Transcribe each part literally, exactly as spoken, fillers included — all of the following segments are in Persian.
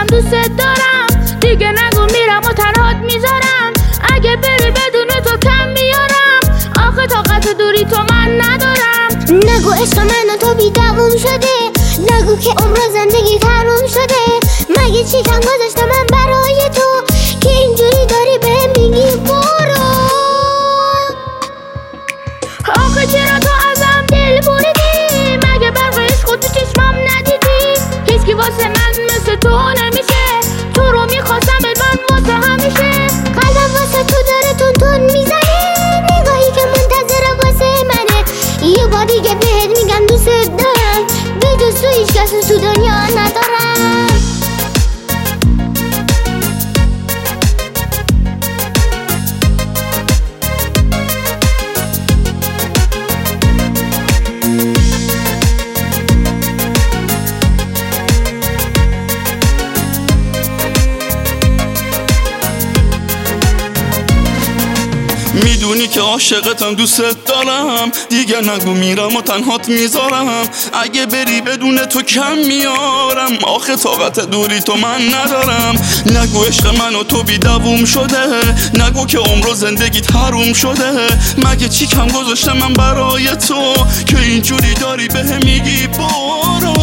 میگم دوست دارم. دیگه نگو میرم و تنهات میذارم. اگه بری بدون تو کم میارم. آخه طاقت دوری تو من ندارم. نگو عشق من و تو بی دووم شده. نگو که عمر زندگی تموم شده. مگه چی کم گذاشتم من برای تو که اینجوری داری به میگی برو؟ آخه چرا تو ازم دل بریدی؟ مگه برق عشق تو چشمام ندیدی؟ هیچکی واسه من مثل تو نمیشه. تو رو میخواستم من واسه همیشه. قلبم واسه تو داره تون تون میزنه. نگاهی که منتظره واسه منه. یه بار دیگه بهت میگم دوست دارم. به جز تو هیچ کس تو دنیا ندارم. میدونی که عاشقتم دوستت دارم. دیگه نگو میرم و تنهات میذارم. اگه بری بدون تو کم میارم. آخه طاقت دوری تو من ندارم. نگو عشق من و تو بی دووم شده. نگو که عمر زندگیت حروم شده. مگه چی کم گذاشتم من برای تو که اینجوری داری به میگی برو؟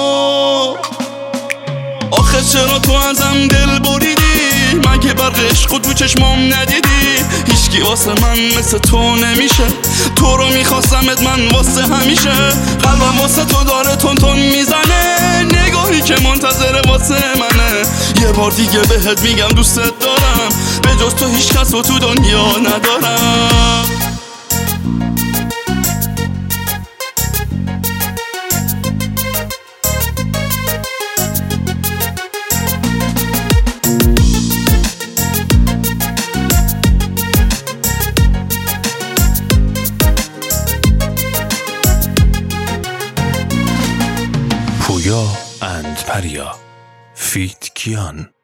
آخه چرا تو ازم دل بریدی؟ مگه برق عشق تو چشمام ندیدی؟ هیچکی واسه من مثل تو نمیشه. تو رو میخواستمت من واسه همیشه. قلبم واسه تو داره تون تون میزنه. نگاهی که منتظره واسه منه. یه بار دیگه بهت میگم دوستت دارم. به جز تو هیچ کس رو تو دنیا ندارم. پویا اند پریا فیت کیان.